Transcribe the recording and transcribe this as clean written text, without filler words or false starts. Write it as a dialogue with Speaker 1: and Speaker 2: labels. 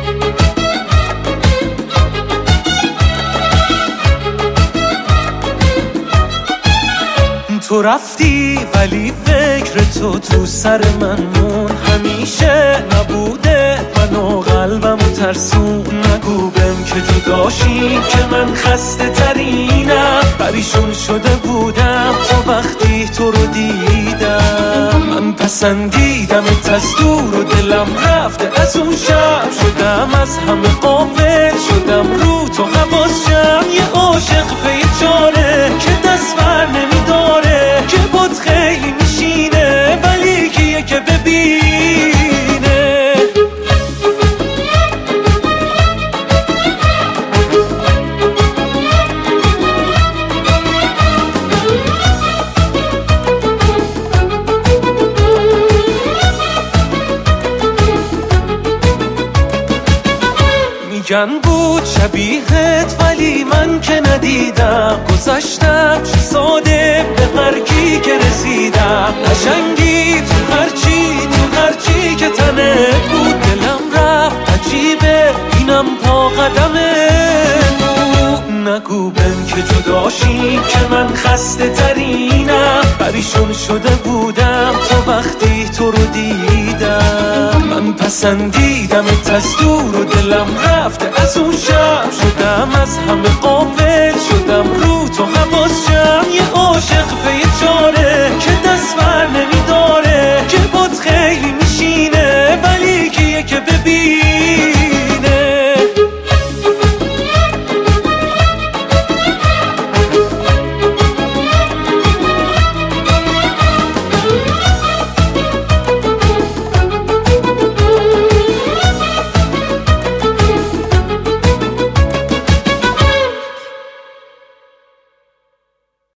Speaker 1: تو رفتی ولی فکر تو سر من مون، همیشه نبوده منو قلبمو ترسون. نگو بهم که جداشی که من خسته ترینم، پریشون شده بودم تا وقتی تو رو دیدم. من پسندیدمت از دور و دلم رفته از اون شب، شدم از همه غافل، شدم رو تو حواسم. یه عاشق پی چاره که دست بر نمیداره، که بود خیلی میشینه ولی کیه که ببینه. میگن بود شبیهت ولی من که ندیدم، گذشتم چه ساده به هر کی که رسیدم. قشنگی تو هرچی که تنه بود، دلم رفت عجیبه اینم پا قدمه بود. نگو بهم که جداشی که من خسته ترینم، پریشون شده بودم تا وقتی تو رو دیدم. من پسندیدمت از دور و دلم رفته از اون شب، شدم از همه غافل،